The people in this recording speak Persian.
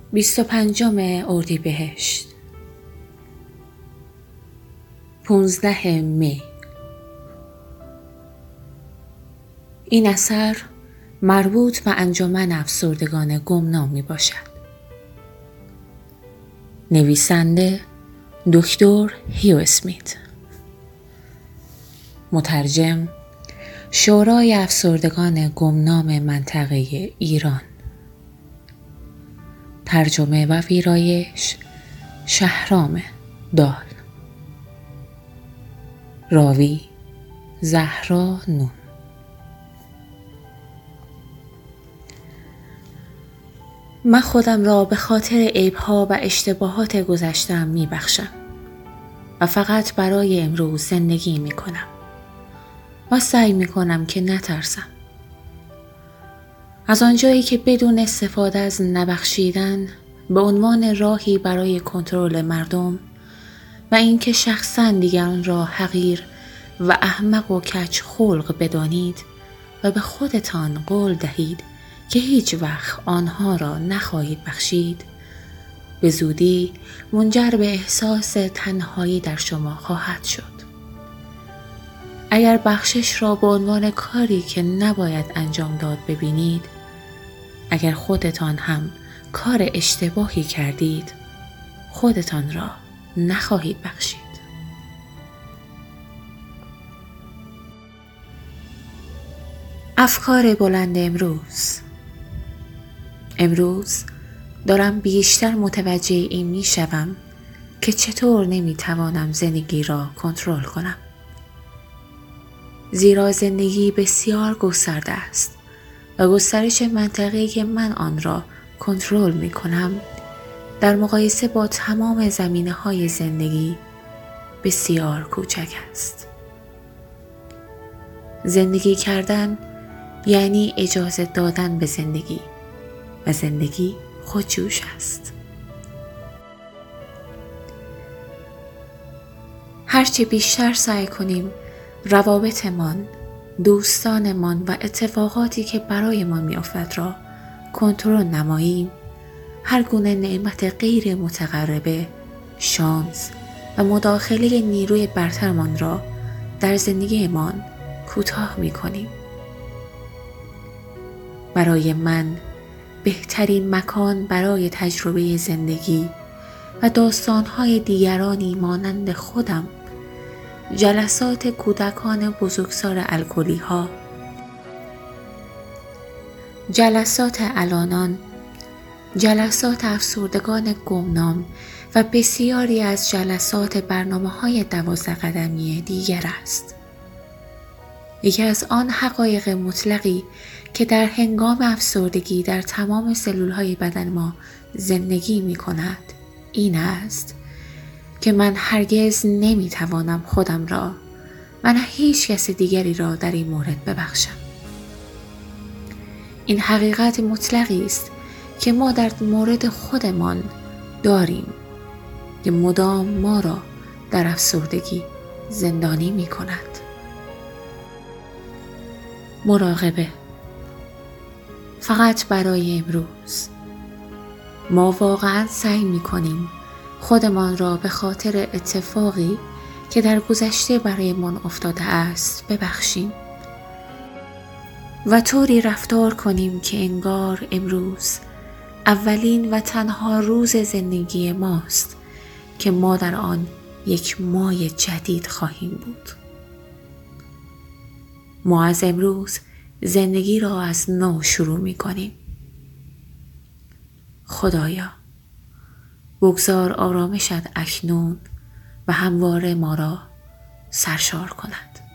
25 اردیبهشت 15 می. این اثر مربوط به انجمن افسردگان گمنام می باشد. نویسنده دکتر هیو اسمیت. مترجم شورای افسردگان گمنام منطقه ایران. ترجمه و ویرایش شهرام دال. راوی زهرا نون. من خودم را به خاطر عیب‌ها و اشتباهات گذشته‌ام می‌بخشم و فقط برای امروز زندگی می‌کنم و سعی می‌کنم که نترسم. از آنجایی که بدون استفاده از نبخشیدن به عنوان راهی برای کنترل مردم و اینکه شخصاً دیگران را حقیر و احمق و کج خلق بدانید و به خودتان قول دهید که هیچ وقت آنها را نخواهید بخشید، به زودی منجر به احساس تنهایی در شما خواهد شد. اگر بخشش را به عنوان کاری که نباید انجام داد ببینید، اگر خودتان هم کار اشتباهی کردید، خودتان را نخواهید بخشید. افکار بلند امروز دارم بیشتر متوجه این می شوم که چطور نمی توانم زندگی را کنترل کنم. زیرا زندگی بسیار گسترده است و گسترش منطقه‌ای که من آن را کنترل می کنم در مقایسه با تمام زمینه‌های زندگی بسیار کوچک است. زندگی کردن یعنی اجازه دادن به زندگی و زندگی خودجوش است. هرچه بیشتر سعی کنیم روابطمان، دوستانمان و اتفاقاتی که برایمان می‌افتد را کنترل نماییم، هر گونه نعمت غیر متقربه، شانس و مداخله نیروی برترمان را در زندگیمان کوتاه می‌کنیم. برای من بهترین مکان برای تجربه زندگی و داستان‌های دیگرانی مانند خودم، جلسات کودکان بزرگسال الکلی‌ها، جلسات الانان، جلسات افسردگان گمنام و بسیاری از جلسات برنامه‌های 12 قدمی دیگر است. یکی از آن حقایق مطلقی که در هنگام افسردگی در تمام سلول‌های بدن ما زندگی می‌کند این است که من هرگز نمی‌توانم خودم را و نه هیچ کس دیگری را در این مورد ببخشم. این حقیقت مطلقی است که ما در مورد خودمان داریم که مدام ما را در افسردگی زندانی می‌کند. مراقبه فقط برای امروز. ما واقعاً سعی می‌کنیم خودمان را به خاطر اتفاقی که در گذشته برایمان افتاده است ببخشیم و طوری رفتار کنیم که انگار امروز اولین و تنها روز زندگی ماست که ما در آن یک مای جدید خواهیم بود. ما از امروز زندگی را از نو شروع می کنیم. خدایا، بگذار آرامشت اکنون و همواره ما را سرشار کند.